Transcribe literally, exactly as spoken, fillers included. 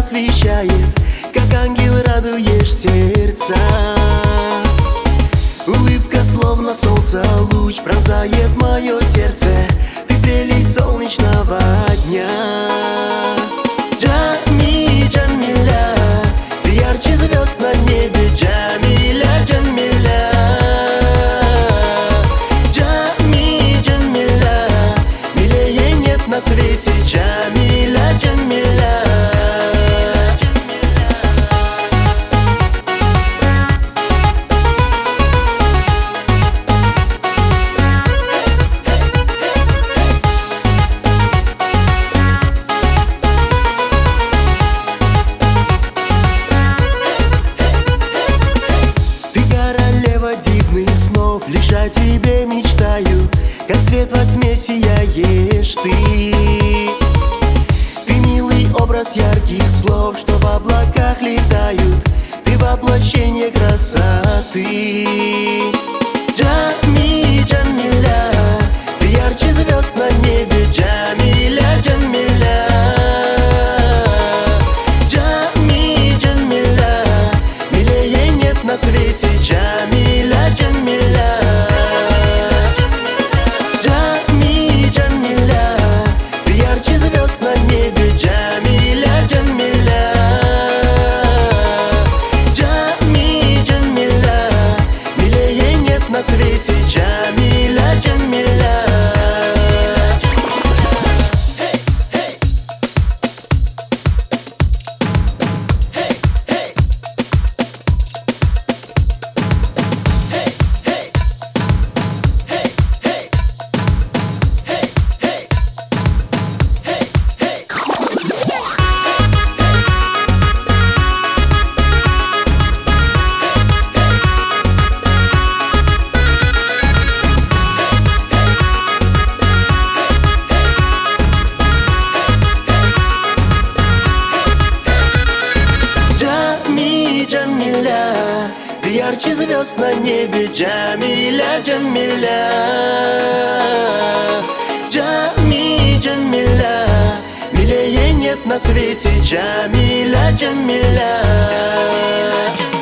освещает, как ангел радуешь сердца. Улыбка словно солнца, луч пронзает мое сердце. Ты прелесть солнечного дня. Джамиля, Джамиля, ты ярче звезд на небе. Джамиля, Джамиля, Джамиля, Джамиля, милее нет на свете. Джамиля, Джамиля. Дивных снов, лишь о тебе мечтаю, как свет во тьме сияешь ты. Ты милый образ ярких слов, что в облаках летают. Ты воплощение красоты. Джамиля, Джамиля, ты ярче звезд на небе. Джамиля, Джамиля, Джамиля, Джамиля, милее нет на свете. Джамиля, Джамиля, Джамиля, Джамиля, ты ярче звезд на небе. Джамиля, Джамиля, Джамиля, Джамиля, милее нет на свете. Джамиля, Джамиля. Джамиля, ты ярче звезд на небе. Джамиля, Джамиля, Джамиля, Джамиля, милее нет на свете. Джамиля, Джамиля.